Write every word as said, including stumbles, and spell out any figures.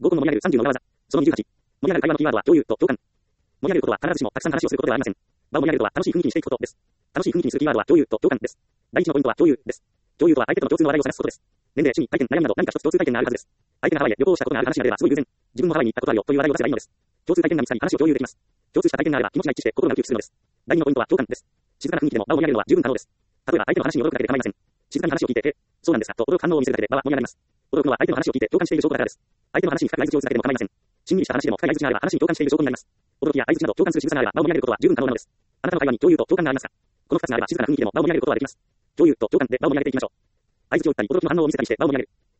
合コンの盛り上げるさんじゅうの裏技。そのにじゅうはち。盛り上がる会話のキーワードは共有と共感。盛り上げることは必ずしもたくさん話をすることではありません。場を盛り上げるとは楽しい雰囲気にしていくことです。楽しい雰囲気にするキーワードは共有と共感です。第一のポイントは共有です。共有とは相手との共通の話題を探すことです。年齢、趣味、体験、悩みなど何か一つ共通体験があるはずです。相手がハワイへ旅行したことがある話が出ればすごい偶然。自分もハワイに行ったことあるよという話題を出せばいいのです。共通体験が見つかり話を共有できます。共通した体験があれば気持ちが一致して心がウキウキするのです。第二のポイントは共感です。静かな雰囲気でも場を盛り上げるのは十分可能です。例えば相手の話に驚くだけで構いません。静かに話を聞いて、え、そうなんですかと驚く反応を見せるだけで場は盛り上がります。驚くのは相手の話を聞いて共感している証拠だからです。相手の話に深く相槌を打つだけでも構いません。しんみりした話でも深い相槌があれば話に共感している証拠になります。驚きや相槌など共感する静かがあれば場を盛り上げることは十分可能なのです。あなたの会話に共有と共感がありますか？この二つがあれば静かな雰囲気でも場を盛り上げることはできます。共有と共感で場を盛り上げていきましょう。相槌を打ったり驚きの反応を見せたりして場を盛り上げる。